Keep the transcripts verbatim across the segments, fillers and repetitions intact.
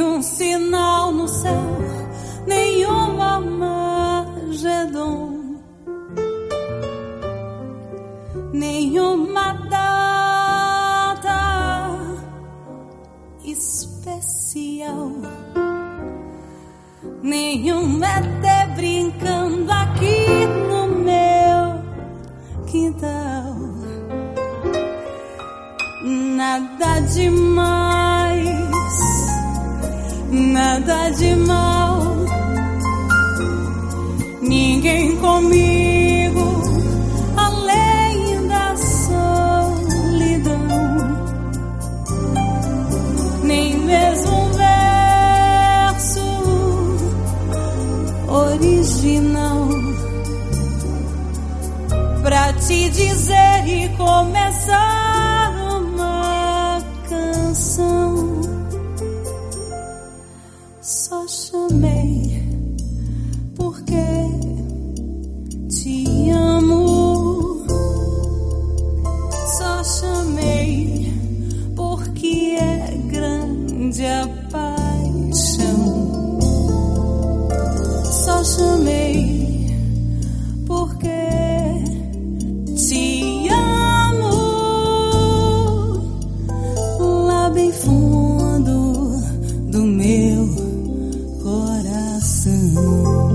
nenhum sinal no céu, nenhum Armagedon, nenhuma data especial, nenhum E T brincando aqui no meu quintal. Nada demais, nada de mal, ninguém comigo além da solidão, nem mesmo um verso original pra te dizer e começar uma canção. Só chamei porque te amo, só chamei porque é grande a paixão, só chamei porque te amo lá bem fundo do meu coração.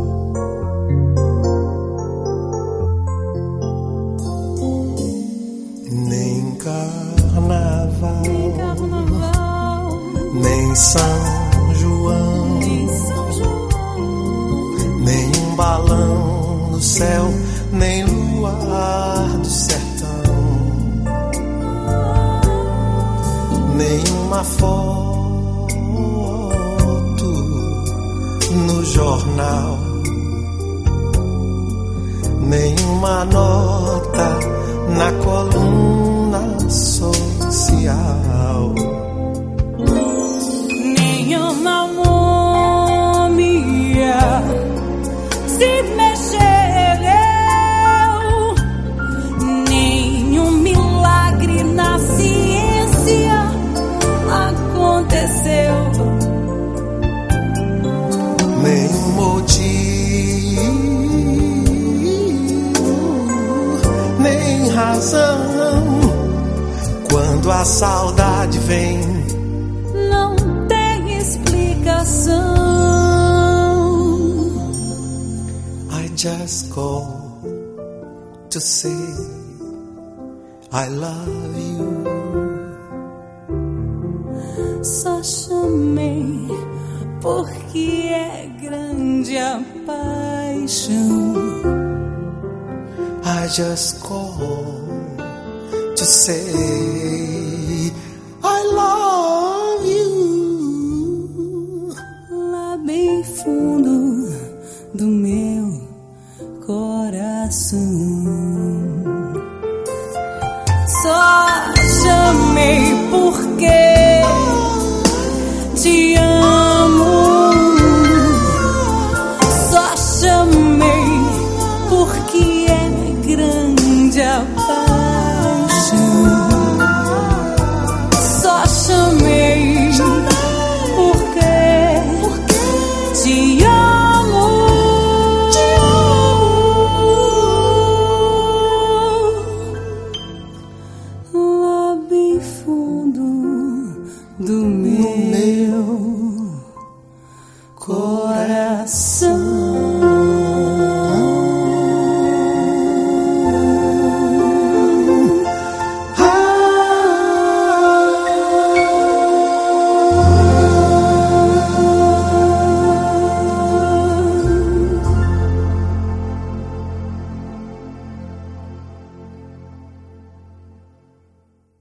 Nem carnaval, Nem carnaval, nem São João, nem São João, nem um balão no céu, nem luar do sertão, nenhuma foto no jornal, nenhuma nota na coluna social, nenhuma múmia se mexeu, nenhum milagre na ciência aconteceu, nenhum motivo, nem razão. Quando a saudade vem, não tem explicação. I just call to say I love you. Só chamei porque é grande a paixão. I just call to say I love you. Lá bem fundo do meu coração. Só chamei porque te amo. Só chamei porque é grande a paixão. Só chamei porque te amo. Lá bem fundo do meu